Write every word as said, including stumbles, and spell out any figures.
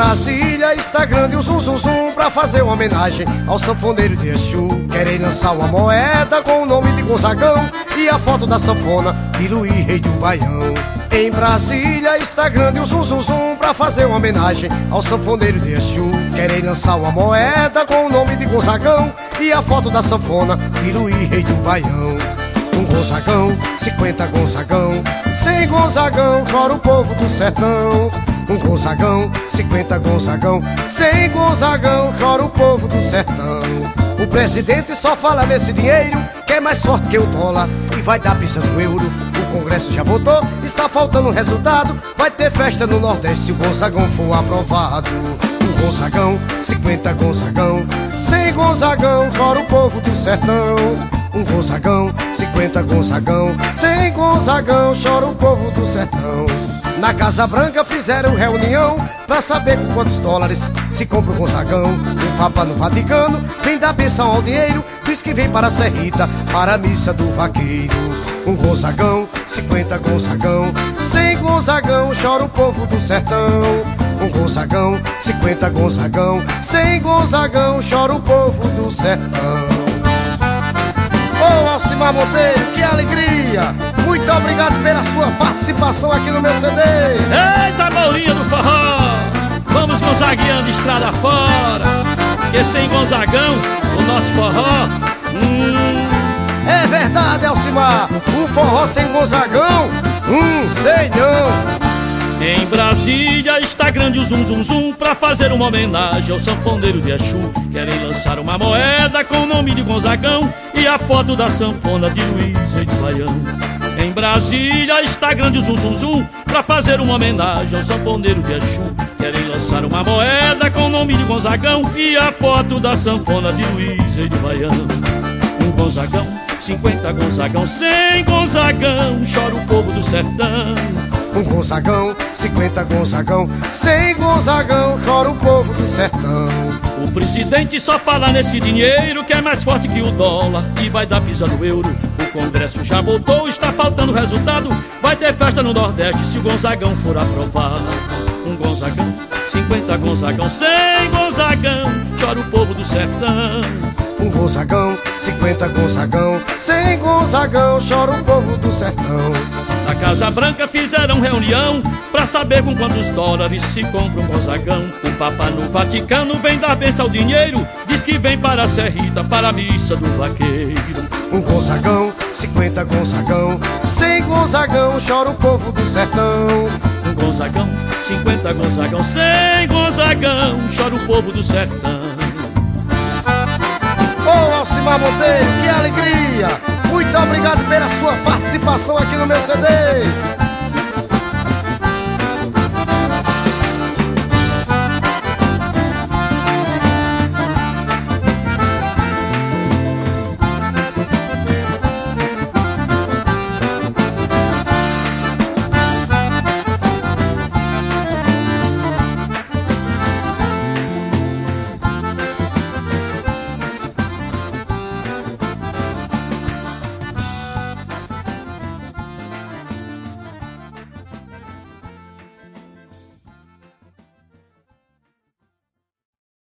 Brasília está grande o zum zum zum pra fazer uma homenagem ao sanfoneiro de Exu. Querem lançar uma moeda com o nome de Gonzagão e a foto da sanfona de Luiz, rei do Baião. Em Brasília está grande o zum zum zum pra fazer uma homenagem ao sanfoneiro de Exu. Querem lançar uma moeda com o nome de Gonzagão e a foto da sanfona de Luiz, rei do Baião. Um Gonzagão, cinquenta Gonzagão, cem Gonzagão, chora o povo do sertão. Um Gonzagão, cinquenta Gonzagão, cem Gonzagão, chora o povo do sertão. O presidente só fala nesse dinheiro, que é mais forte que o dólar e vai dar pista no euro. O Congresso já votou, está faltando um resultado. Vai ter festa no Nordeste se o Gonzagão for aprovado. Um Gonzagão, cinquenta Gonzagão, cem Gonzagão, chora o povo do sertão. Um Gonzagão, cinquenta Gonzagão, cem Gonzagão, chora o povo do sertão. Na Casa Branca fizeram reunião pra saber com quantos dólares se compra o Gonzagão. O Papa no Vaticano vem dar benção ao dinheiro, diz que vem para a Serrita, para a missa do vaqueiro. Um Gonzagão, cinquenta Gonzagão, cem Gonzagão, chora o povo do sertão. Um Gonzagão, cinquenta Gonzagão, cem Gonzagão, chora o povo do sertão. Ô Alcimar Monteiro, que alegria! Muito obrigado pela sua participação aqui no meu C D. Eita, bolinha do forró, vamos Gonzagueando estrada fora, que sem Gonzagão, o nosso forró hum... É verdade, Alcimar, o forró sem Gonzagão, hum, sei não. Em Brasília está grande o zum zum zum pra fazer uma homenagem ao sanfoneiro de Exu. Querem lançar uma moeda com o nome de Gonzagão e a foto da sanfona de Luiz, rei do Baião. Em Brasília está grande o zum zum zum pra fazer uma homenagem ao sanfoneiro de Exu. Querem lançar uma moeda com o nome de Gonzagão e a foto da sanfona de Luiz, rei do Baião. Um Gonzagão, cinquenta Gonzagão, cem Gonzagão, chora o povo do sertão. Um Gonzagão, cinquenta Gonzagão, cem Gonzagão, chora o povo do sertão. O presidente só fala nesse dinheiro que é mais forte que o dólar e vai dar pisa no euro. O Congresso já votou, está faltando resultado. Vai ter festa no Nordeste se o Gonzagão for aprovado. Um Gonzagão, cinquenta Gonzagão, cem Gonzagão, chora o povo do sertão. Um Gonzagão, cinquenta Gonzagão, cem Gonzagão, chora o povo do sertão. Na Casa Branca fizeram reunião pra saber com quantos dólares se compra um Gonzagão. O Papa no Vaticano vem dar benção ao dinheiro, diz que vem para a Serrita, para a missa do vaqueiro. Um Gonzagão, cinquenta Gonzagão, cem Gonzagão, chora o povo do sertão. Um Gonzagão, cinquenta Gonzagão, cem Gonzagão, chora o povo do sertão. Ô Alcimar Monteiro, que alegria! Muito obrigado pela sua participação aqui no meu C D.